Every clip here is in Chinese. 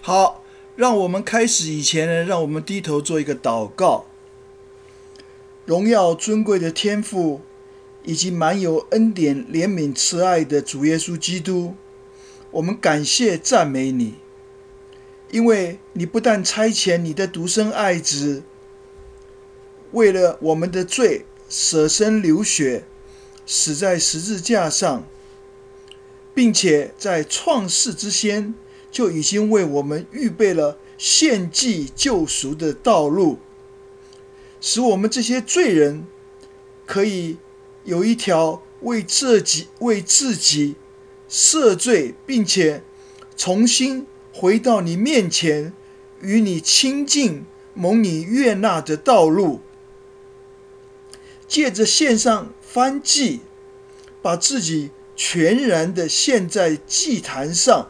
好，让我们开始以前呢，让我们低头做一个祷告。荣耀尊贵的天父，以及满有恩典、怜悯、慈爱的主耶稣基督，我们感谢赞美你，因为你不但差遣你的独生爱子，为了我们的罪舍身流血，死在十字架上，并且在创世之先就已经为我们预备了献祭救赎的道路，使我们这些罪人可以有一条为自己赦罪，并且重新回到你面前，与你亲近，蒙你悦纳的道路。借着献上燔祭，把自己全然的献在祭坛上，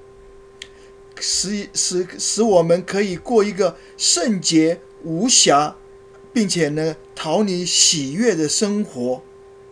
使我们可以过一个圣洁无瑕，并且呢讨你喜悦的生活，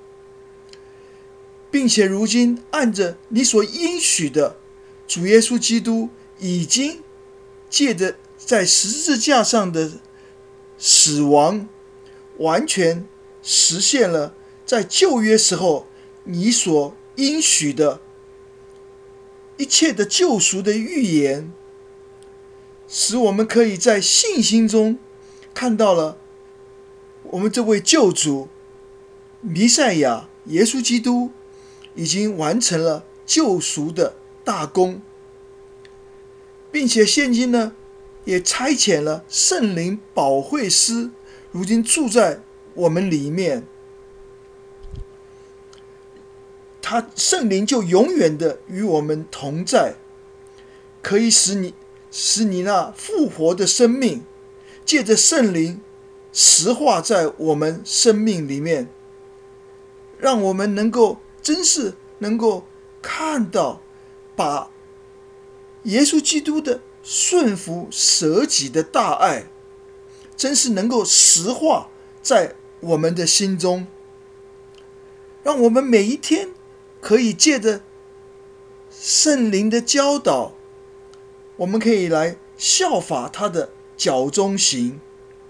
并且如今按着你所应许的，主耶稣基督已经借着在十字架上的死亡，完全实现了在旧约时候你所应许的一切的救赎的预言，使我们可以在信心中看到了我们这位救主弥赛亚耶稣基督已经完成了救赎的大功，并且现今呢也差遣了圣灵保惠师，如今住在我们里面，圣灵就永远的与我们同在，可以使你那复活的生命借着圣灵实化在我们生命里面，让我们真是能够看到把耶稣基督的顺服舍己的大爱，真是能够实化在我们的心中，让我们每一天可以借着圣灵的教导，我们可以来效法他的脚中行。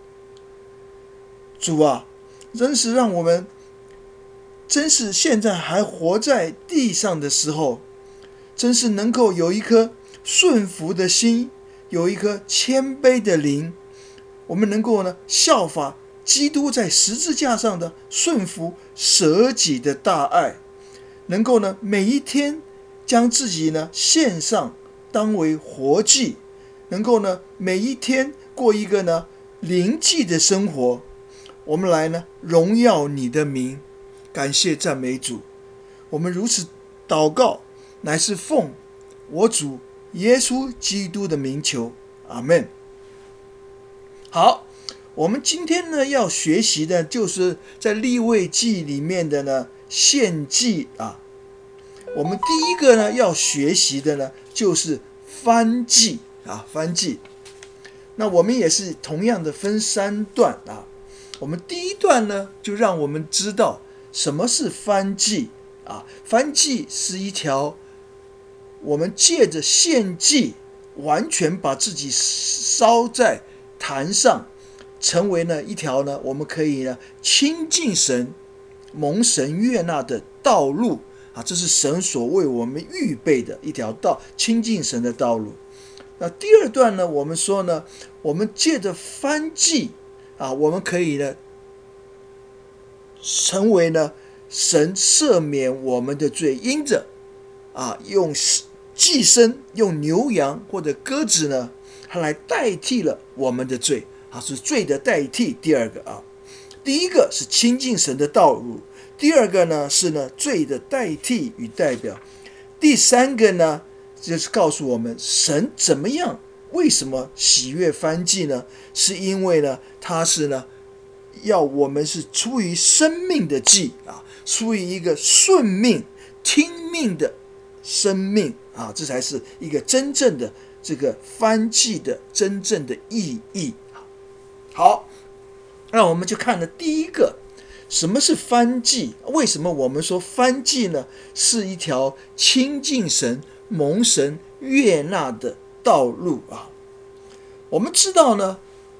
主啊，真是让我们真是现在还活在地上的时候，真是能够有一颗顺服的心，有一颗谦卑的灵，我们能够呢效法基督在十字架上的顺服舍己的大爱，能够呢每一天将自己呢献上，当为活祭，能够呢每一天过一个呢灵祭的生活。我们来呢荣耀你的名，感谢赞美主。我们如此祷告，乃是奉我主耶稣基督的名求，阿们。好，我们今天呢要学习的就是在利未记里面的呢献祭啊。我们第一个呢要学习的呢就是燔祭啊，燔祭。那我们也是同样的分3段啊。我们第一段呢就让我们知道什么是燔祭啊。燔祭是一条我们借着献祭，完全把自己烧在坛上，成为呢一条呢我们可以呢亲近神、蒙神悦纳的道路啊，这是神所为我们预备的一条亲近神的道路。那第二段呢，我们说呢，我们借着燔祭啊，我们可以呢成为呢神赦免我们的罪，因着用祭牲，用牛羊或者鸽子呢，它来代替了我们的罪啊，是罪的代替。第二个啊，第一个是亲近神的道路，第二个呢是呢罪的代替与代表，第三个呢就是告诉我们神怎么样，为什么喜悦燔祭呢？是因为呢它是呢要我们是出于生命的祭啊，出于一个顺命听命的生命啊，这才是一个真正的这个燔祭的真正的意义。好，那我们就看了第一个，什么是燔祭？为什么我们说燔祭呢？是一条亲近神、蒙神悦纳的道路啊。我们知道呢，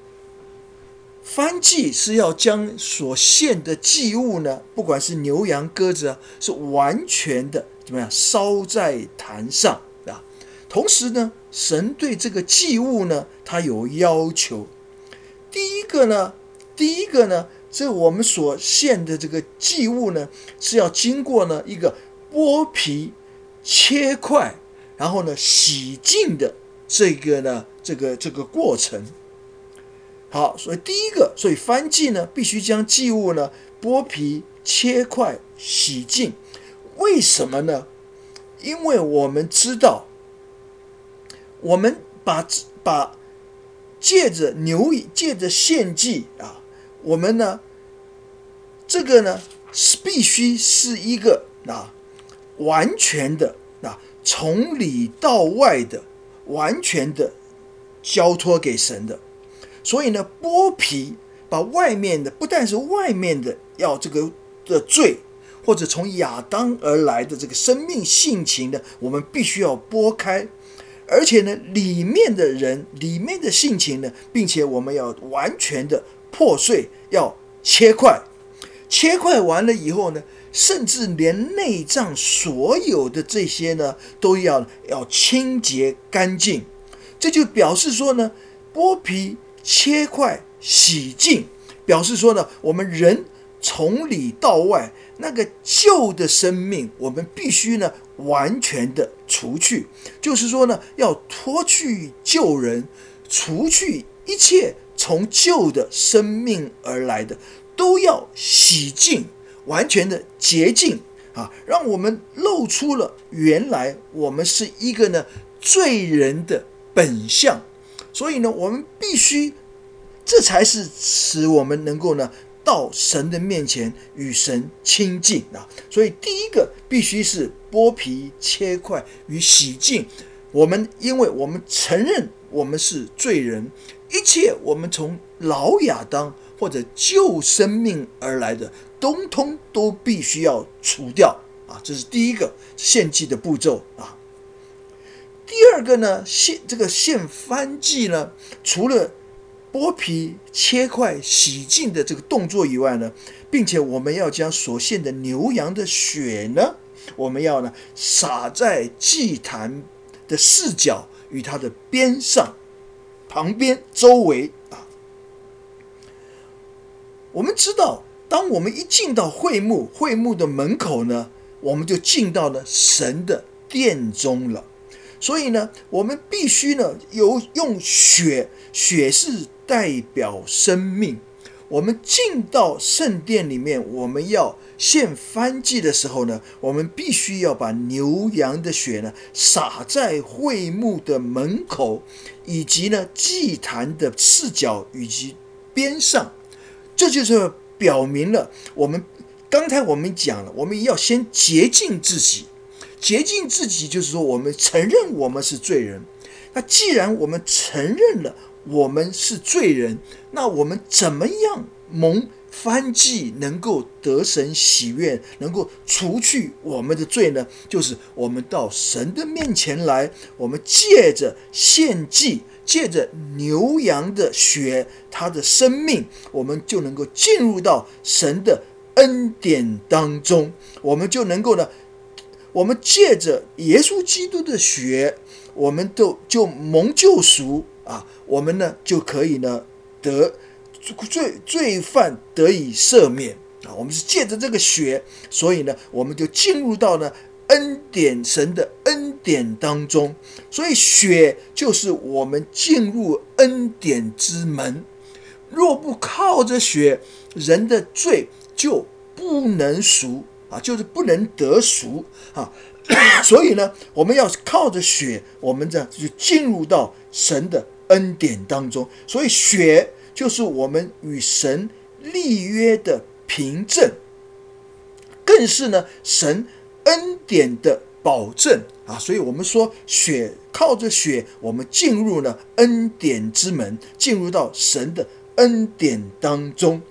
燔祭是要将所献的祭物呢，不管是牛羊鸽子是完全的怎么样烧在坛上啊。同时呢，神对这个祭物呢，他有要求。第一个呢，这我们所献的这个祭物呢，是要经过呢一个剥皮、切块，然后呢洗净的这个过程。好，所以所以燔祭呢，必须将祭物呢剥皮、切块、洗净。为什么呢？因为我们知道，我们把借着献祭啊，我们呢这个呢是必须是一个完全的从里到外的完全的交托给神的。所以呢，剥皮把外面的，不但是外面的要这个的罪，或者从亚当而来的这个生命性情呢，我们必须要剥开。而且呢，里面的人，里面的性情呢，并且我们要完全的破碎，要切块。切块完了以后呢，甚至连内脏所有的这些呢，都要清洁干净。这就表示说呢，剥皮、切块、洗净，表示说呢，我们人从里到外那个旧的生命，我们必须呢完全的除去。就是说呢，要脱去旧人，除去一切从旧的生命而来的，都要洗净，完全的洁净啊，让我们露出了原来我们是一个呢罪人的本相。所以呢，我们必须，这才是使我们能够呢到神的面前与神亲近啊。所以第一个必须是剥皮、切块与洗净。因为我们承认我们是罪人，一切我们从老亚当或者旧生命而来的，通通都必须要除掉啊。这是第一个献祭的步骤啊。第二个呢，献燔祭呢，除了剥皮、切块、洗净的这个动作以外呢，并且我们要将所献的牛羊的血呢，我们要呢洒在祭坛的四角与它的边上、旁边、周围啊。我们知道，当我们一进到会幕的门口呢，我们就进到了神的殿中了。所以呢，我们必须呢用血是代表生命。我们进到圣殿里面，我们要献燔祭的时候呢，我们必须要把牛羊的血呢洒在会幕的门口，以及呢祭坛的四角以及边上。这就是表明了刚才我们讲了，我们要先洁净自己。洁净自己就是说，我们承认我们是罪人。那既然我们承认了我们是罪人，那我们怎么样蒙燔祭能够得神喜悦，能够除去我们的罪呢？就是我们到神的面前来，我们借着献祭，借着牛羊的血，他的生命，我们就能够进入到神的恩典当中。我们就能够呢，我们借着耶稣基督的血，我们就蒙救赎啊，我们呢就可以呢得罪犯得以赦免啊。我们是借着这个血，所以呢我们就进入到呢神的恩典当中。所以血就是我们进入恩典之门。若不靠着血，人的罪就不能赎啊，就是不能得赎啊。所以呢，我们要靠着血，我们这样就进入到神的恩典当中。所以血就是我们与神立约的凭证，更是呢神恩典的保证啊。所以我们说靠着血，我们进入了恩典之门，进入到神的恩典当中。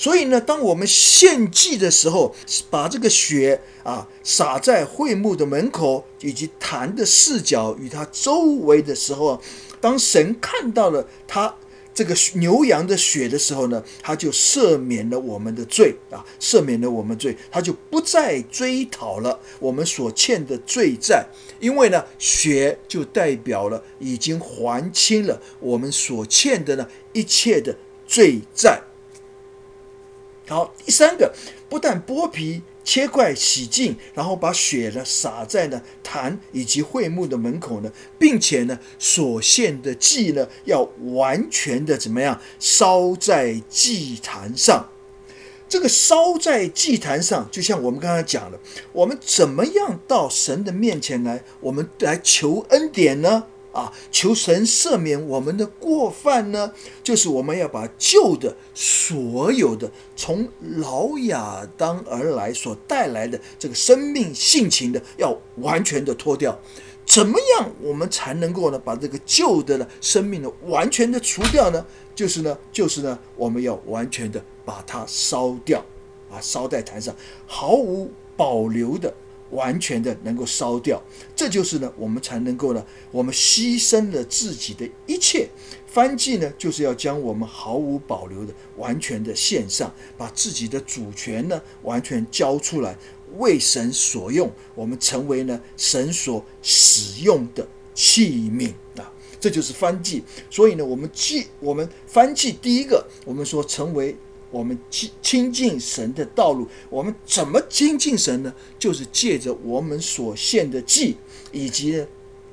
所以呢，当我们献祭的时候，把这个血洒在会幕的门口以及坛的四角与它周围的时候，当神看到了他这个牛羊的血的时候呢，他就赦免了我们的罪赦免了我们罪，他就不再追讨了我们所欠的罪债，因为呢，血就代表了已经还清了我们所欠的呢一切的罪债。好，第三个，不但剥皮切块洗净，然后把血呢洒在呢坛以及会幕的门口呢，并且呢所献的祭呢要完全的怎么样烧在祭坛上。这个烧在祭坛上，就像我们刚才讲了，我们怎么样到神的面前来，我们来求恩典呢？求神赦免我们的过犯呢，就是我们要把旧的所有的从老亚当而来所带来的这个生命性情的，要完全的脱掉。怎么样我们才能够呢把这个旧的生命呢完全的除掉呢？就是呢我们要完全的把它烧掉烧在坛上，毫无保留的完全的能够烧掉。这就是呢我们才能够呢，我们牺牲了自己的一切。燔祭呢就是要将我们毫无保留的完全的献上，把自己的主权呢完全交出来，为神所用，我们成为呢神所使用的器皿这就是燔祭。所以呢我们燔祭，第一个我们说成为我们亲近神的道路。我们怎么亲近神呢？就是借着我们所献的祭，以及呢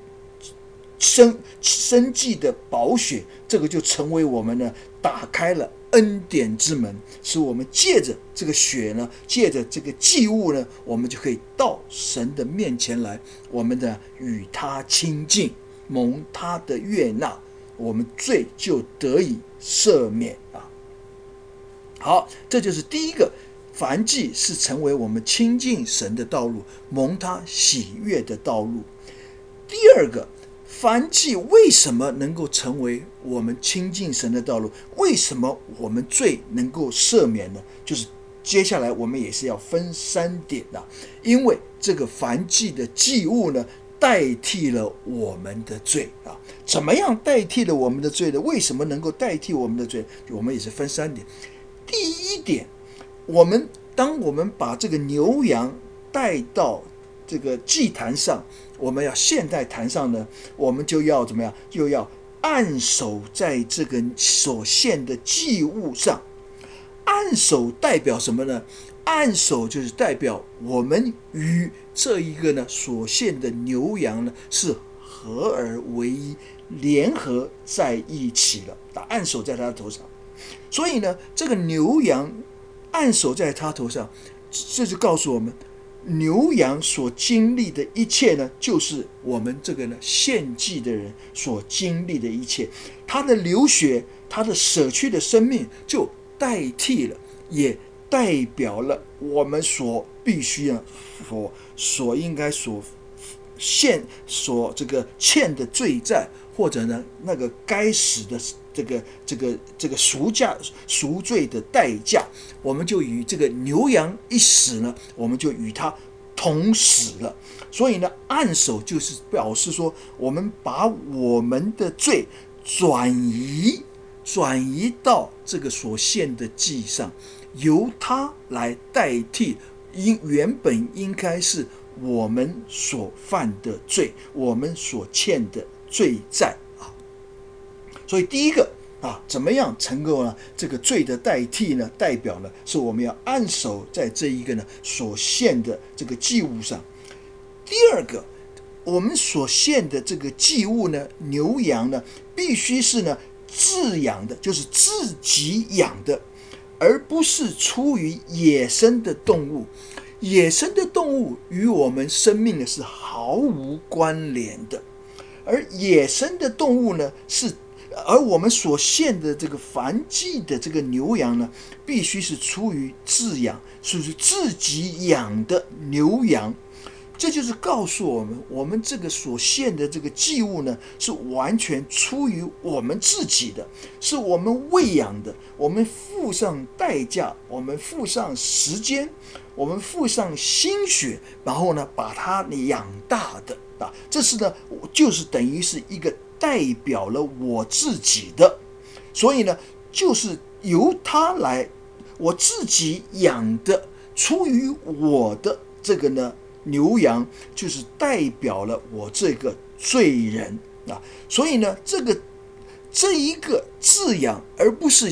生祭的宝血，这个就成为我们呢打开了恩典之门，使我们借着这个血呢，借着这个祭物呢，我们就可以到神的面前来，我们的与他亲近，蒙他的悦纳，我们罪就得以赦免好，这就是第一个，燔祭是成为我们亲近神的道路，蒙他喜悦的道路。第二个，燔祭为什么能够成为我们亲近神的道路？为什么我们罪能够赦免呢？就是接下来我们也是要分3点因为这个燔祭的祭物呢，代替了我们的罪怎么样代替了我们的罪呢？为什么能够代替我们的罪？我们也是分3点。第一点，当我们把这个牛羊带到这个祭坛上，我们要献在坛上呢，我们就要怎么样？就要按手在这个所献的祭物上。按手代表什么呢？按手就是代表我们与这一个呢所献的牛羊呢是合而为一，联合在一起了，按手在他的头上。所以呢，这个牛羊按手在他头上，这就告诉我们，牛羊所经历的一切呢，就是我们这个呢献祭的人所经历的一切。他的流血，他的舍去的生命，就代替了，也代表了我们所必须所应该所这个欠的罪债，或者呢那个该死的这个赎罪的代价，我们就与这个牛羊一死呢，我们就与他同死了。所以呢，按手就是表示说，我们把我们的罪转移到这个所献的祭上，由他来代替原本应该是我们所犯的罪，我们所欠的罪债所以第一个怎么样成功呢？这个罪的代替呢，代表呢是我们要按手在这一个呢所献的这个祭物上。第二个，我们所献的这个祭物呢，牛羊呢，必须是呢自养的，就是自己养的，而不是出于野生的动物。野生的动物与我们生命呢是毫无关联的，而野生的动物呢而我们所献的这个燔祭的这个牛羊呢，必须是出于自养，是自己养的牛羊。 这就是告诉我们，我们这个所献的这个祭物呢，是完全出于我们自己的，是我们喂养的，我们付上代价，我们付上时间，我们付上心血，然后呢，把它养大的啊，这是呢，就是等于是一个代表了我自己的，所以呢，就是由它来，我自己养的，出于我的这个呢。牛羊就是代表了我这个罪人啊，所以呢，这一个自养，而不是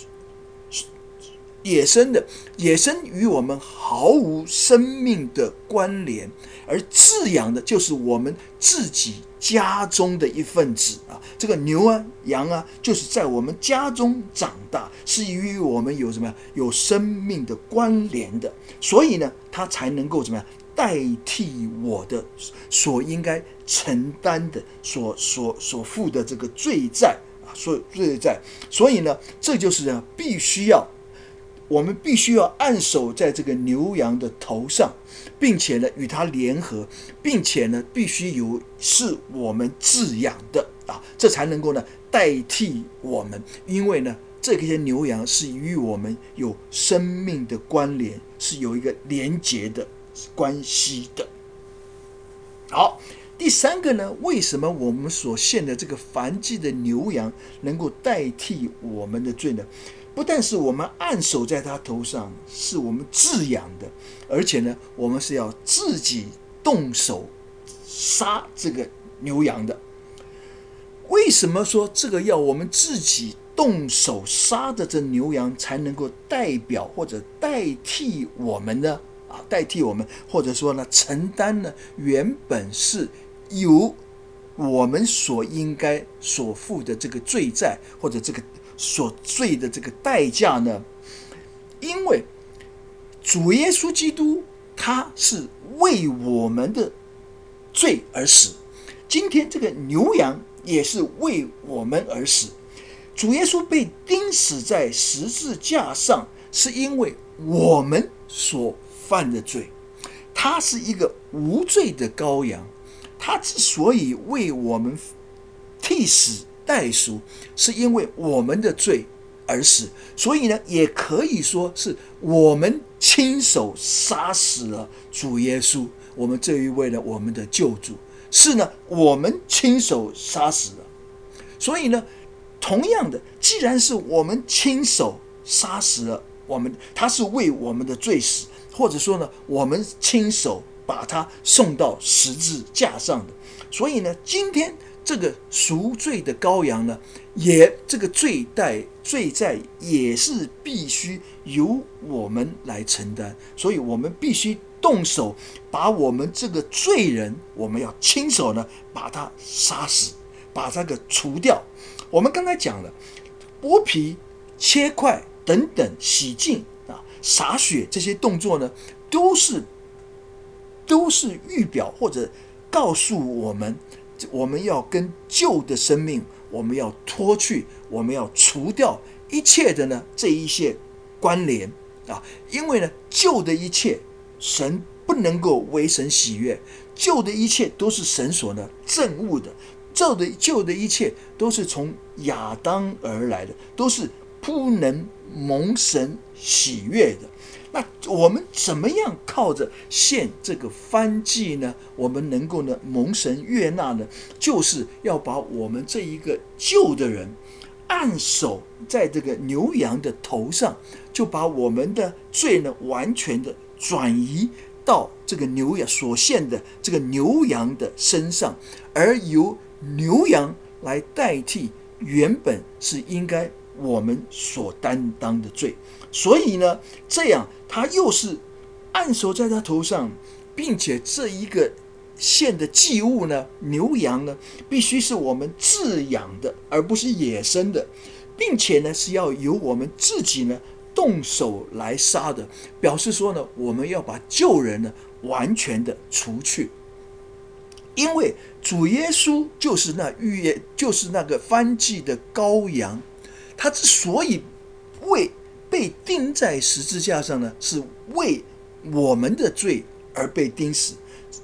野生的，野生与我们毫无生命的关联，而自养的就是我们自己家中的一份子啊。这个牛啊、羊啊，就是在我们家中长大，是与我们有什么有生命的关联的，所以呢，它才能够怎么样？代替我的所应该承担的所负的这个罪债啊，罪债。所以呢，这就是呢，我们必须要按手在这个牛羊的头上，并且呢与它联合，并且呢必须是我们饲养的啊，这才能够呢代替我们，因为呢这些牛羊是与我们有生命的关联，是有一个连结的关系的。好，第三个呢，为什么我们所献的这个燔祭的牛羊能够代替我们的罪呢？不但是我们按手在他头上，是我们饲养的，而且呢，我们是要自己动手杀这个牛羊的。为什么说这个要我们自己动手杀的这牛羊才能够代表或者代替我们呢？代替我们，或者说呢，承担呢原本是由我们所应该所负的这个罪债，或者这个所罪的这个代价呢？因为主耶稣基督他是为我们的罪而死，今天这个牛羊也是为我们而死。主耶稣被钉死在十字架上，是因为我们所犯的罪，他是一个无罪的羔羊，他之所以为我们替死代赎，是因为我们的罪而死，所以呢，也可以说是我们亲手杀死了主耶稣，我们这一位呢，我们的救主，是呢，我们亲手杀死了。所以呢，同样的，既然是我们亲手杀死了我们，他是为我们的罪死，或者说呢，我们亲手把他送到十字架上的。所以呢，今天这个赎罪的羔羊呢，这个罪债也是必须由我们来承担。所以我们必须动手把我们这个罪人，我们要亲手呢把他杀死，把它给除掉。我们刚才讲了，剥皮、切块等等，洗净洒血这些动作呢，都是预表或者告诉我们，我们要跟旧的生命，我们要脱去，我们要除掉一切的呢这一些关联啊，因为呢旧的一切神不能够为神喜悦，旧的一切都是神所呢憎恶的，旧的一切都是从亚当而来的，都是不能蒙神喜悦的。那我们怎么样靠着献这个燔祭呢？我们能够呢蒙神悦纳呢？就是要把我们这一个旧的人按手在这个牛羊的头上，就把我们的罪呢完全的转移到这个牛羊所献的这个牛羊的身上，而由牛羊来代替原本是应该我们所担当的罪。所以呢，这样他又是按手在他头上，并且这一个献的祭物呢，牛羊呢，必须是我们饲养的，而不是野生的，并且呢是要由我们自己呢动手来杀的，表示说呢，我们要把旧人呢完全的除去。因为主耶稣就是那个燔祭的羔羊，他之所以被钉在十字架上呢，是为我们的罪而被钉死。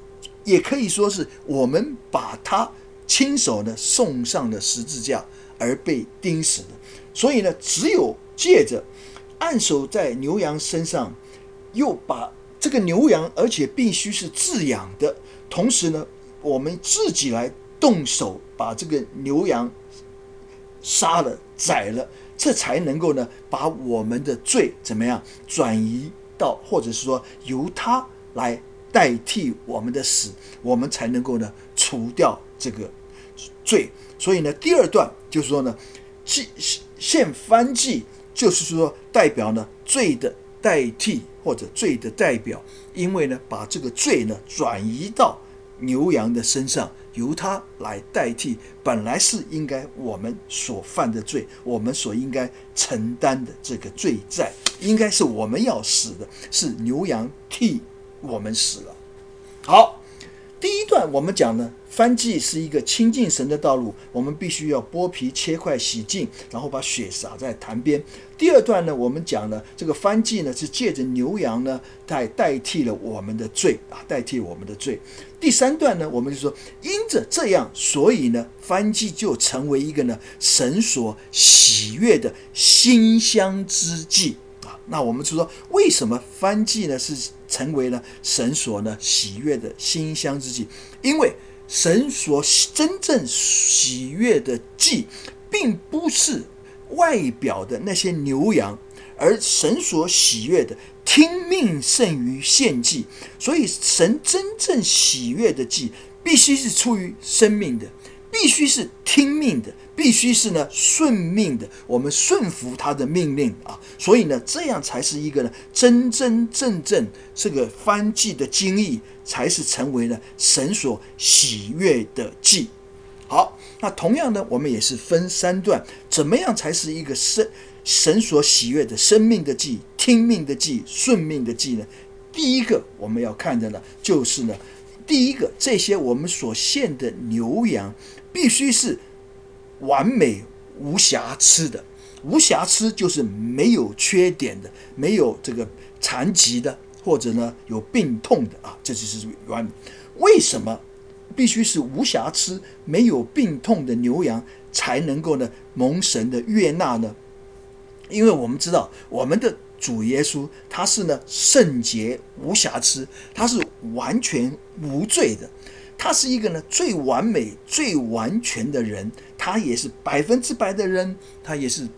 也可以说是我们把他亲手呢送上了十字架而被钉死的。所以呢，只有借着按手在牛羊身上，又把这个牛羊，而且必须是自养的，同时呢，我们自己来动手把这个牛羊杀了宰了，这才能够呢把我们的罪怎么样转移到，或者是说由他来代替我们的死，我们才能够呢除掉这个罪。所以呢，第二段就是说呢，献燔祭就是说代表呢罪的代替或者罪的代表，因为呢把这个罪呢转移到牛羊的身上，由他来代替本来是应该我们所犯的罪，我们所应该承担的这个罪债，应该是我们要死的，是牛羊替我们死了。好，第一段我们讲呢，燔祭是一个亲近神的道路，我们必须要剥皮切块洗净，然后把血洒在坛边。第二段呢，我们讲呢，这个燔祭呢是借着牛羊呢代替了我们的罪啊，代替我们的罪。第三段呢，我们就说，因着这样，所以呢，燔祭就成为一个呢神所喜悦的馨香之祭啊。那我们就说，为什么燔祭呢是成为了神所呢喜悦的馨香之祭？因为神所真正喜悦的祭，并不是外表的那些牛羊，而神所喜悦的听命胜于献祭。所以神真正喜悦的祭，必须是出于生命的，必须是听命的，必须是呢顺命的，我们顺服他的命令啊。所以呢，这样才是一个呢真真正正这个燔祭的精义，才是成为了神所喜悦的祭。好，那同样呢，我们也是分三段，怎么样才是一个神所喜悦的生命的祭、听命的祭、顺命的祭呢？第一个我们要看的呢，就是呢，第一个，这些我们所献的牛羊必须是完美无瑕疵的。无瑕疵就是没有缺点的，没有这个残疾的，或者呢有病痛的啊，这就是完美。为什么必须是无瑕疵、没有病痛的牛羊才能够呢蒙神的悦纳呢？因为我们知道我们的主耶稣他是呢圣洁无瑕疵，他是完全无罪的，他是一个呢最完美最完全的人，他也是100%的人，他也是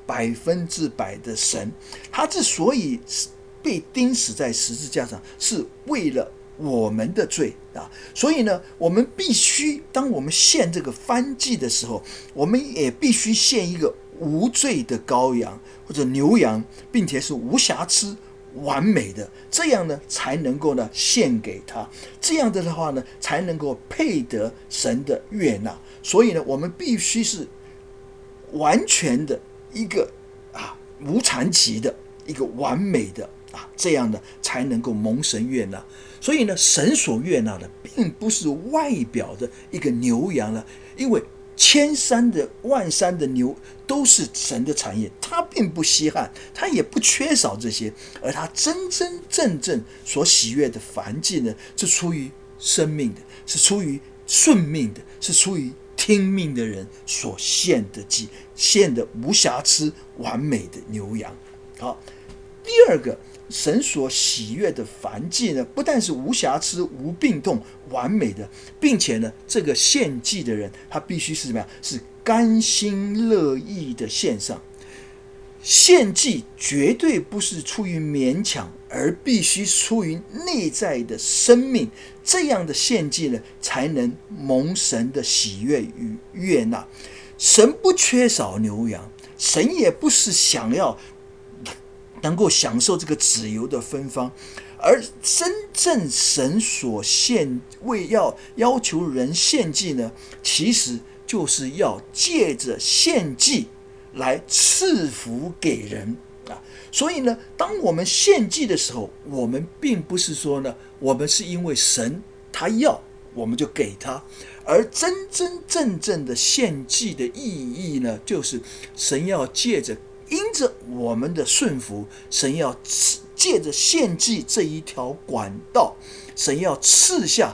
100%的神。他之所以被钉死在十字架上，是为了我们的罪啊。所以呢，我们必须当我们献这个燔祭的时候，我们也必须献一个无罪的羔羊或者牛羊，并且是无瑕疵完美的，这样呢才能够呢献给他，这样的话呢才能够配得神的悦纳。所以呢，我们必须是完全的一个无残疾的一个完美的这样呢才能够蒙神悦纳。所以呢，神所悦纳的并不是外表的一个牛羊了，因为千山的万山的牛都是神的产业，他并不稀罕，他也不缺少这些。而他真真正正所喜悦的燔祭呢，是出于生命的，是出于顺命的，是出于听命的人所献的祭，献的无瑕疵完美的牛羊。好，第二个，神所喜悦的燔祭呢，不但是无瑕疵、无病痛、完美的，并且呢，这个献祭的人他必须是怎么样？是甘心乐意的献上。献祭绝对不是出于勉强，而必须出于内在的生命。这样的献祭呢，才能蒙神的喜悦与悦纳。神不缺少牛羊，神也不是想要能够享受这个自由的芬芳，而真正神所献为要求人献祭呢，其实就是要借着献祭来赐福给人啊。所以呢，当我们献祭的时候，我们并不是说呢，我们是因为神他要我们就给他，而真真正正的献祭的意义呢，就是神要借着因着我们的顺服，神要借着献祭这一条管道，神要赐下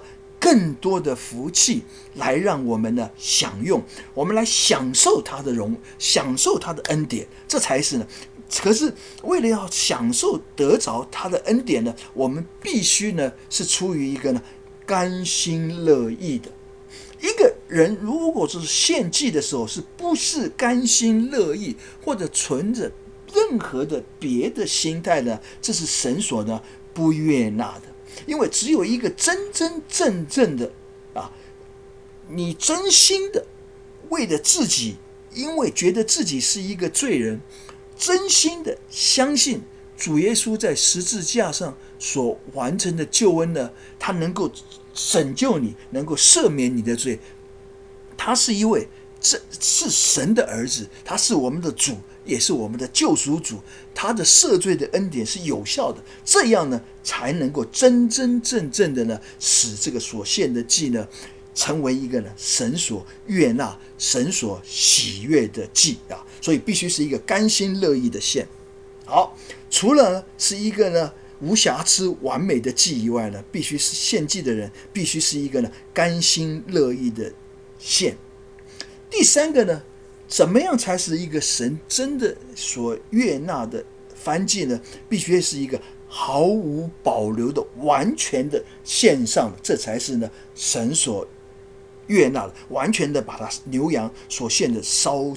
更多的福气来让我们呢享用，我们来享受他的享受他的恩典，这才是呢。可是为了要享受得着他的恩典呢，我们必须呢是出于一个呢甘心乐意的。一个人如果是献祭的时候，是不是甘心乐意，或者存着任何的别的心态呢？这是神所呢不悦纳的。因为只有一个真真正正的你真心的为了自己，因为觉得自己是一个罪人，真心的相信主耶稣在十字架上所完成的救恩呢，他能够拯救你，能够赦免你的罪。他是一位，这是神的儿子，他是我们的主，也是我们的救赎主，他的赦罪的恩典是有效的，这样呢才能够真真正正的呢使这个所献的祭呢成为一个呢神所悦纳、神所喜悦的祭所以必须是一个甘心乐意的献。好，除了是一个呢无瑕疵完美的祭以外呢，必须是献祭的人必须是一个呢甘心乐意的献。第三个呢，怎么样才是一个神真的所悦纳的燔祭呢？必须是一个毫无保留的完全的献上，这才是呢神所悦纳的，完全的把它牛羊所献的烧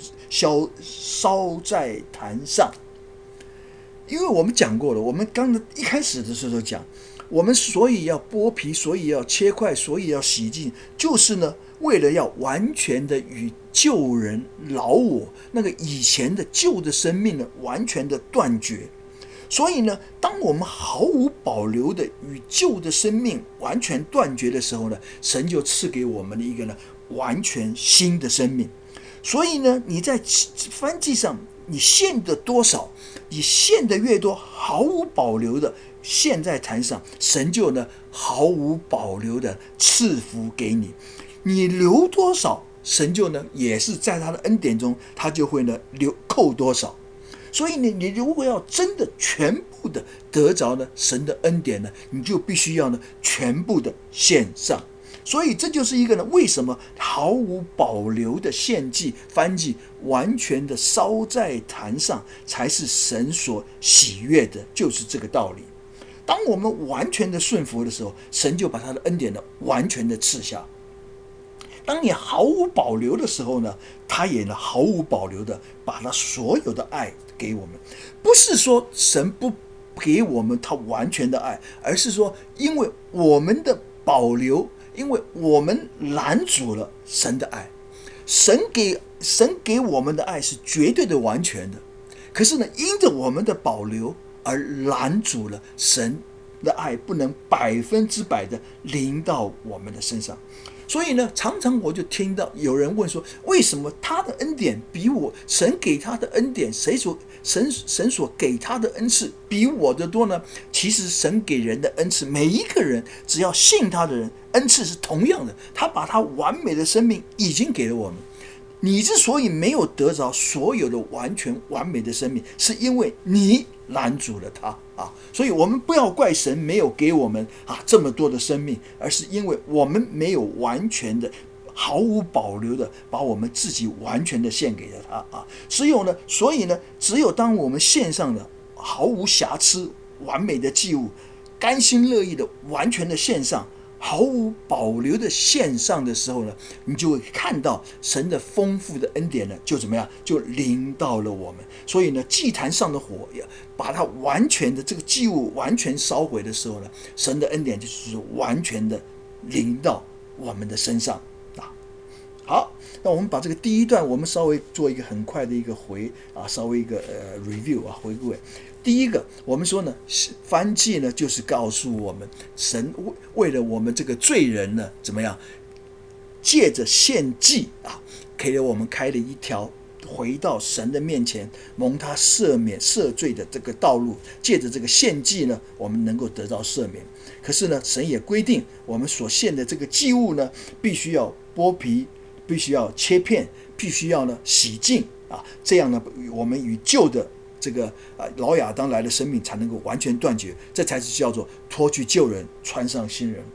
在坛上。因为我们讲过了，我们刚才一开始的时候讲，我们所以要剥皮，所以要切块，所以要洗净，就是呢为了要完全的与旧人老我那个以前的旧的生命呢完全的断绝。所以呢，当我们毫无保留的与旧的生命完全断绝的时候呢，神就赐给我们的一个呢完全新的生命。所以呢，你在燔祭上你献的多少，你献的越多，毫无保留的献在坛上，神就呢毫无保留的赐福给你。你留多少，神就呢也是在他的恩典中，他就会呢扣多少。所以你如果要真的全部的得着呢神的恩典呢，你就必须要呢全部的献上。所以这就是一个呢，为什么毫无保留的献祭燔祭，完全的烧在坛上，才是神所喜悦的，就是这个道理。当我们完全的顺服的时候，神就把他的恩典呢完全的赐下。当你毫无保留的时候呢，他也呢毫无保留的把他所有的爱给我们。不是说神不给我们他完全的爱，而是说因为我们的保留，因为我们拦阻了神的爱。神给我们的爱是绝对的完全的，可是呢因着我们的保留而拦阻了神的爱不能100%的临到我们的身上。所以呢，常常我就听到有人问说，为什么他的恩典比神给他的恩典，神所给他的恩赐比我的多呢？其实神给人的恩赐，每一个人只要信他的人，恩赐是同样的，他把他完美的生命已经给了我们。你之所以没有得着所有的完全完美的生命，是因为你拦阻了他所以我们不要怪神没有给我们这么多的生命，而是因为我们没有完全的毫无保留的把我们自己完全的献给了他所以呢，只有当我们献上了毫无瑕疵完美的祭物，甘心乐意的完全的献上，毫无保留的献上的时候呢，你就会看到神的丰富的恩典呢，就怎么样，就临到了我们。所以呢，祭坛上的火把它完全的这个祭物完全烧毁的时候呢，神的恩典就是完全的临到我们的身上好，那我们把这个第一段我们稍微做一个很快的一个稍微一个review回顾。第一个，我们说呢，燔祭呢就是告诉我们，神为了我们这个罪人呢，怎么样，借着献祭给了我们开了一条回到神的面前蒙他赦罪的这个道路。借着这个献祭呢，我们能够得到赦免。可是呢，神也规定我们所献的这个祭物呢，必须要剥皮，必须要切片，必须要呢洗净这样呢，我们与旧的这个老亚当来的生命才能够完全断绝，这才是叫做脱去旧人，穿上新人。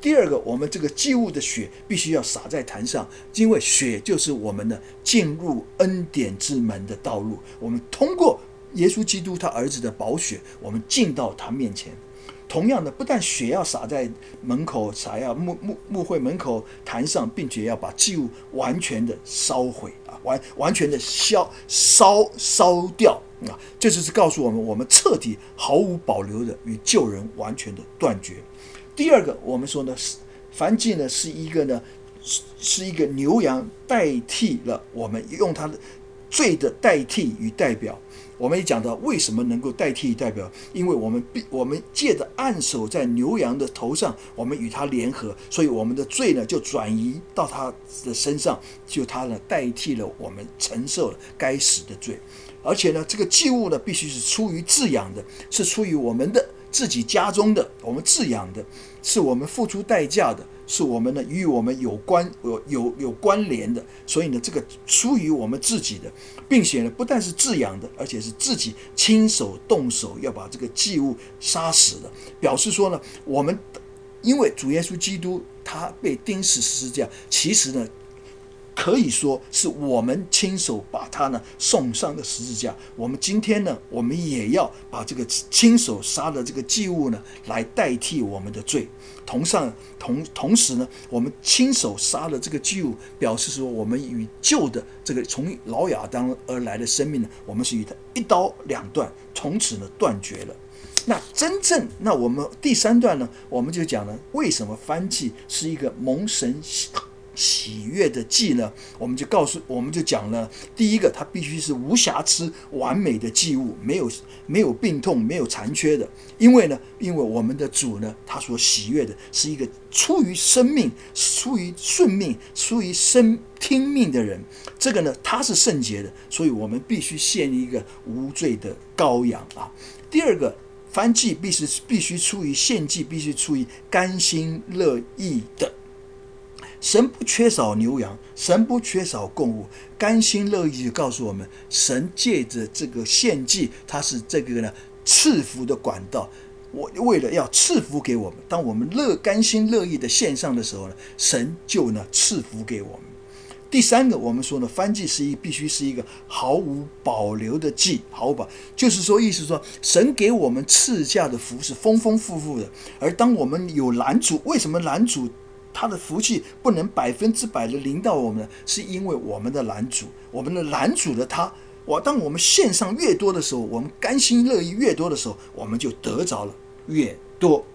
第二个，我们这个祭物的血必须要洒在坛上，因为血就是我们的进入恩典之门的道路。我们通过耶稣基督他儿子的宝血，我们进到他面前。同样的，不但血要洒在门口，洒要牧会门口坛上，并且要把祭物完全的烧毁啊，完全的烧掉啊，这就是告诉我们，我们彻底毫无保留的与旧人完全的断绝。第二个，我们说呢，燔祭呢是一个牛羊代替了我们，用它的罪的代替与代表。我们也讲到为什么能够代替与代表，因为我们借着按手在牛羊的头上，我们与他联合，所以我们的罪呢就转移到他的身上，就他呢代替了我们承受了该死的罪。而且呢，这个祭物呢必须是出于自养的，是出于我们的自己家中的，我们自养的，是我们付出代价的，是我们呢与我们有关联的，所以呢，这个出于我们自己的，并且呢，不但是自养的，而且是自己亲手动手要把这个祭物杀死的，表示说呢，我们因为主耶稣基督他被钉死十字架，其实呢，可以说是我们亲手把他呢送上的十字架。我们今天呢，我们也要把这个亲手杀的这个祭物呢，来代替我们的罪。同时呢，我们亲手杀了这个祭物，表示说我们与旧的这个从老亚当而来的生命呢，我们是与他一刀两断，从此呢断绝了。那我们第三段呢，我们就讲了为什么燔祭是一个蒙神喜悦的祭呢？我们就讲了，第一个，它必须是无瑕疵、完美的祭物，没有病痛、没有残缺的。因为我们的主呢，他所喜悦的是一个出于生命、出于顺命、出于听命的人。这个呢，他是圣洁的，所以我们必须献一个无罪的羔羊啊。第二个，燔祭必须出于献祭，必须出于甘心乐意的。神不缺少牛羊，神不缺少供物，甘心乐意就告诉我们，神借着这个献祭，他是这个呢赐福的管道。为了要赐福给我们，当我们甘心乐意的献上的时候呢，神就呢赐福给我们。第三个，我们说呢，燔祭必须是一个毫无保留的祭，就是说，意思说，神给我们赐下的福是丰丰富富的，而当我们有拦阻，为什么拦阻他的福气不能100%的临到我们呢？是因为我们的拦阻了他。当我们献上越多的时候，我们甘心乐意越多的时候，我们就得着了越多。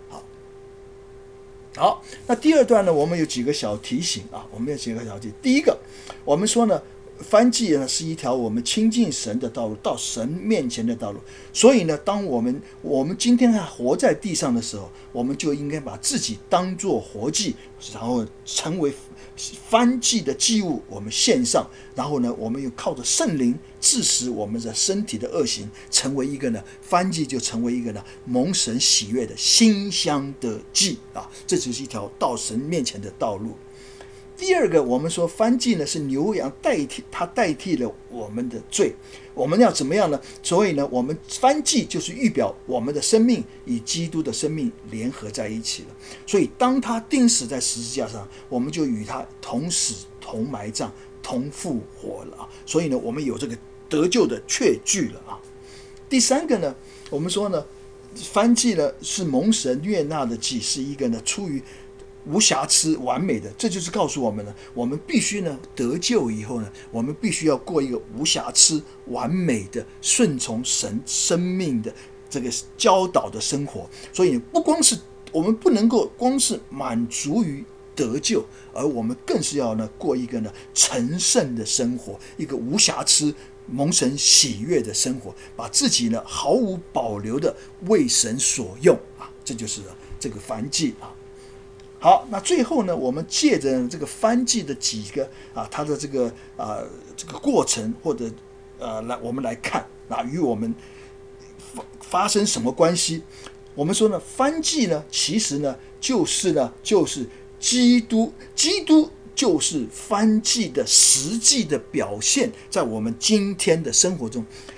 好，那第二段呢，我们有几个小提醒啊。第一个，我们说呢，燔祭呢是一条我们亲近神的道路，到神面前的道路。所以呢，当我们今天还活在地上的时候，我们就应该把自己当作活祭，然后成为燔祭的祭物，我们献上。然后呢，我们又靠着圣灵致死我们的身体的恶行，成为一个呢燔祭，就成为一个呢蒙神喜悦的馨香的祭啊！这就是一条到神面前的道路。第二个，我们说燔祭呢是牛羊代替了我们的罪，我们要怎么样呢？所以呢，我们燔祭就是预表我们的生命与基督的生命联合在一起了。所以当他钉死在十字架上，我们就与他同死、同埋葬、同复活了啊！所以呢，我们有这个得救的确据了啊。第三个呢，我们说呢，燔祭呢是蒙神悦纳的祭，是一个呢出于无瑕疵完美的。这就是告诉我们呢，我们必须呢得救以后呢，我们必须要过一个无瑕疵完美的顺从神生命的这个教导的生活。所以我们不能够光是满足于得救，而我们更是要呢过一个呢成圣的生活，一个无瑕疵蒙神喜悦的生活，把自己呢毫无保留的为神所用啊！这就是这个燔祭啊。好，那最后呢，我们借着这个燔祭的几个它的这个过程，或者我们来看与我们发生什么关系？我们说呢，燔祭呢，其实呢就是基督就是燔祭的实际的表现，在我们今天的生活中。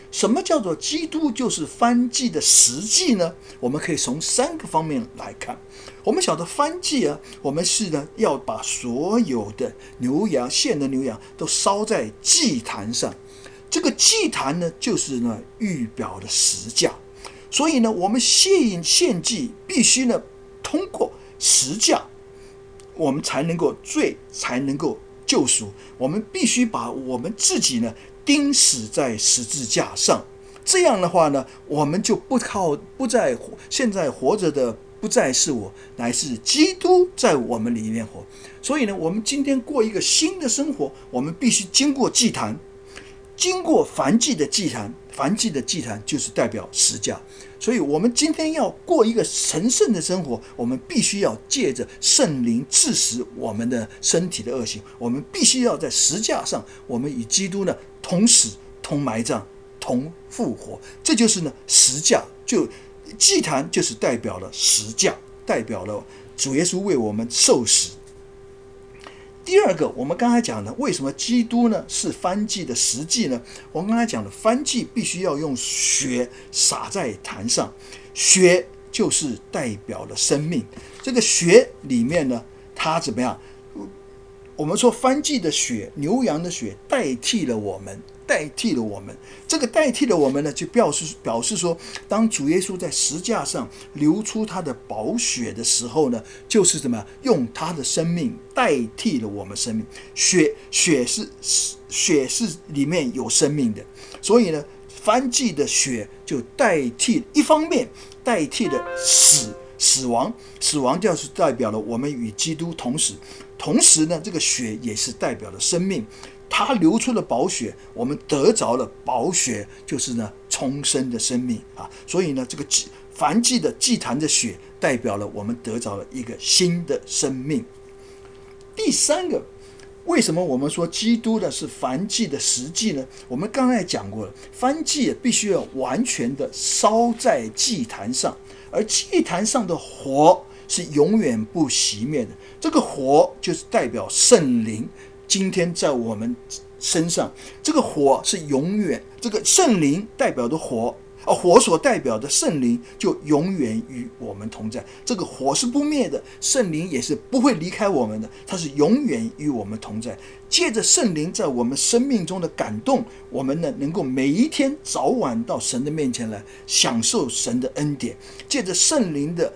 什么叫做基督就是燔祭的实际呢？我们可以从3个方面来看。我们晓得燔祭啊，我们是呢要把所有的牛羊献的牛羊都烧在祭坛上，这个祭坛呢就是呢预表的十架，所以呢我们献祭必须呢通过十架，我们才能够罪才能够救赎，我们必须把我们自己呢钉死在十字架上，这样的话呢，我们就现在活着的不再是我，乃是基督在我们里面活。所以呢，我们今天过一个新的生活，我们必须经过祭坛，经过燔祭的祭坛，燔祭的祭坛就是代表十架。所以我们今天要过一个神圣的生活，我们必须要借着圣灵治死我们的身体的恶行，我们必须要在十架上，我们与基督呢同死、同埋葬、同复活。这就是呢十架，就祭坛就是代表了十架，代表了主耶稣为我们受死。第二个，我们刚才讲的，为什么基督呢是燔祭的实际呢？我们刚才讲的，燔祭必须要用血洒在坛上，血就是代表了生命。这个血里面呢，它怎么样？我们说燔祭的血，牛羊的血代替了我们。这个代替了我们呢，就表示说，当主耶稣在十架上流出他的宝血的时候呢，就是怎么样用他的生命代替了我们生命。血是里面有生命的，所以呢，燔祭的血就一方面代替了死亡就是代表了我们与基督同死，同时呢，这个血也是代表了生命。他流出了宝血，我们得着了宝血，就是呢重生的生命啊。所以呢，这个燔祭的祭坛的血代表了我们得着了一个新的生命。第三个，为什么我们说基督的是燔祭的实际呢？我们刚才讲过了，燔祭必须要完全的烧在祭坛上，而祭坛上的火是永远不熄灭的。这个火就是代表圣灵。今天在我们身上，这个火是永远，这个圣灵代表的火，火所代表的圣灵就永远与我们同在。这个火是不灭的，圣灵也是不会离开我们的，它是永远与我们同在。借着圣灵在我们生命中的感动，我们呢能够每一天早晚到神的面前来享受神的恩典。借着圣灵的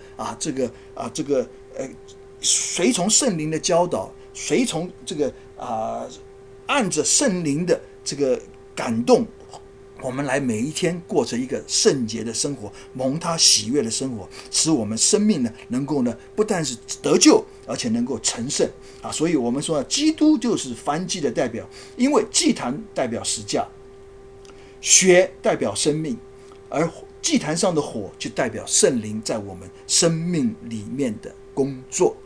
随从圣灵的教导，随从按着圣灵的这个感动，我们来每一天过着一个圣洁的生活，蒙他喜悦的生活，使我们生命呢能够呢不但是得救，而且能够成圣啊！所以我们说，基督就是燔祭的代表，因为祭坛代表十架，血代表生命，而祭坛上的火就代表圣灵在我们生命里面的工作。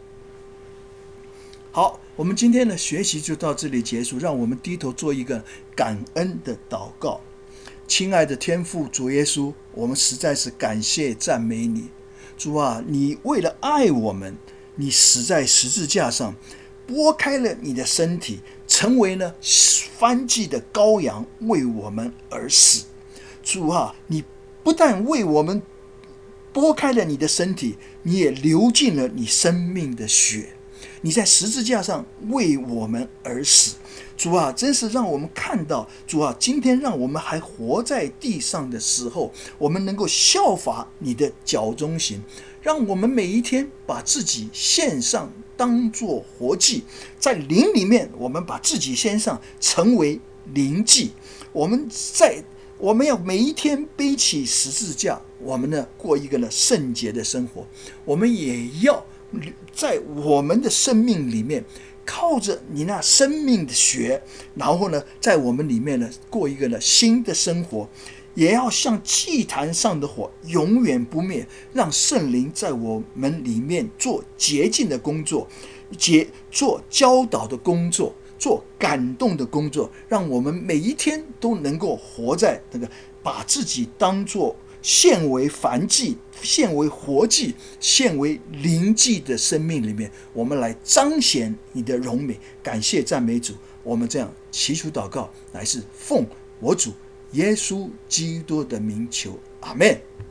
好，我们今天的学习就到这里结束，让我们低头做一个感恩的祷告。亲爱的天父主耶稣，我们实在是感谢赞美你。主啊，你为了爱我们，你死在十字架上，拨开了你的身体，成为了燔祭的羔羊，为我们而死。主啊，你不但为我们拨开了你的身体，你也流尽了你生命的血。你在十字架上为我们而死，主啊，真是让我们看到，主啊，今天让我们还活在地上的时候，我们能够效法你的脚中行，让我们每一天把自己献上，当作活祭，在灵里面，我们把自己献上，成为灵祭。我们要每一天背起十字架，我们呢过一个呢圣洁的生活，我们也要在我们的生命里面靠着你那生命的血，然后呢在我们里面呢过一个呢新的生活，也要像祭坛上的火永远不灭，让圣灵在我们里面做洁净的工作，做教导的工作，做感动的工作，让我们每一天都能够活在那个把自己当作献为燔祭、献为活祭、献为灵祭的生命里面，我们来彰显你的荣美。感谢赞美主，我们这样祈求祷告，乃是奉我主耶稣基督的名求，阿们。